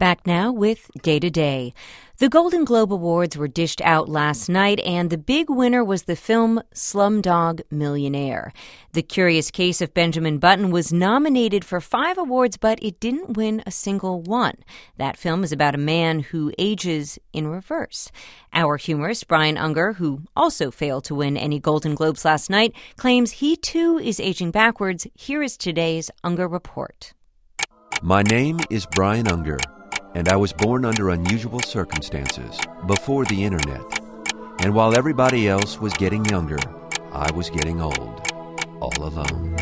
Back now with Day to Day. The Golden Globe Awards were dished out last night, and the big winner was the film Slumdog Millionaire. The Curious Case of Benjamin Button was nominated for 5 awards, but it didn't win a single one. That film is about a man who ages in reverse. Our humorist, Brian Unger, who also failed to win any Golden Globes last night, claims he too is aging backwards. Here is today's Unger Report. My name is Brian Unger, and I was born under unusual circumstances, before the internet. And while everybody else was getting younger, I was getting old, all alone.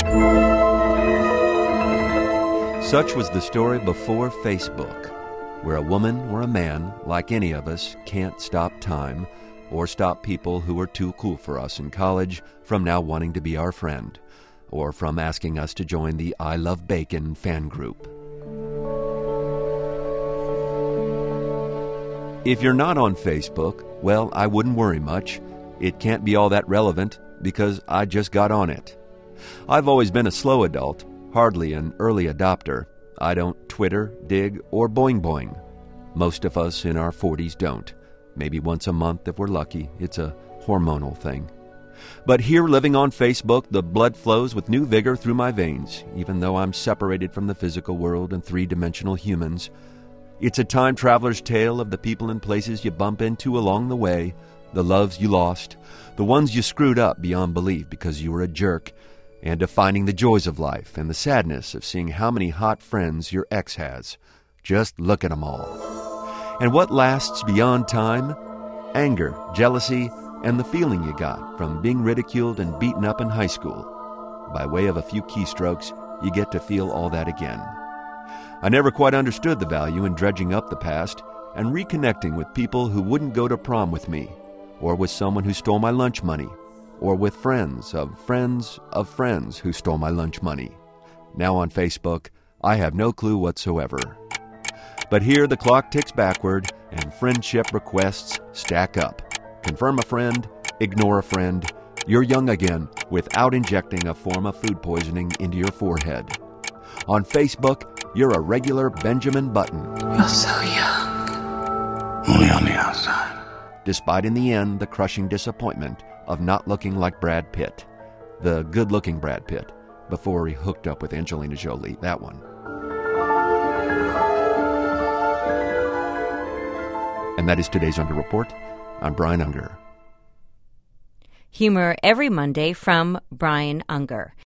Such was the story before Facebook, where a woman or a man, like any of us, can't stop time, or stop people who were too cool for us in college from now wanting to be our friend, or from asking us to join the I Love Bacon fan group. If you're not on Facebook, well, I wouldn't worry much. It can't be all that relevant because I just got on it. I've always been a slow adult, hardly an early adopter. I don't Twitter, dig, or boing boing. Most of us in our 40s don't. Maybe once a month if we're lucky. It's a hormonal thing. But here, living on Facebook, the blood flows with new vigor through my veins, even though I'm separated from the physical world and three-dimensional humans. It's a time traveler's tale of the people and places you bump into along the way, the loves you lost, the ones you screwed up beyond belief because you were a jerk, and of finding the joys of life and the sadness of seeing how many hot friends your ex has. Just look at 'em all. And what lasts beyond time? Anger, jealousy, and the feeling you got from being ridiculed and beaten up in high school. By way of a few keystrokes, you get to feel all that again. I never quite understood the value in dredging up the past and reconnecting with people who wouldn't go to prom with me, or with someone who stole my lunch money, or with friends of friends of friends who stole my lunch money. Now on Facebook, I have no clue whatsoever. But here the clock ticks backward and friendship requests stack up. Confirm a friend, ignore a friend. You're young again without injecting a form of food poisoning into your forehead. On Facebook, you're a regular Benjamin Button. You're so young. Only on the outside. Despite in the end the crushing disappointment of not looking like Brad Pitt. The good-looking Brad Pitt, before he hooked up with Angelina Jolie, that one. And that is today's Unger Report. I'm Brian Unger. Humor every Monday from Brian Unger.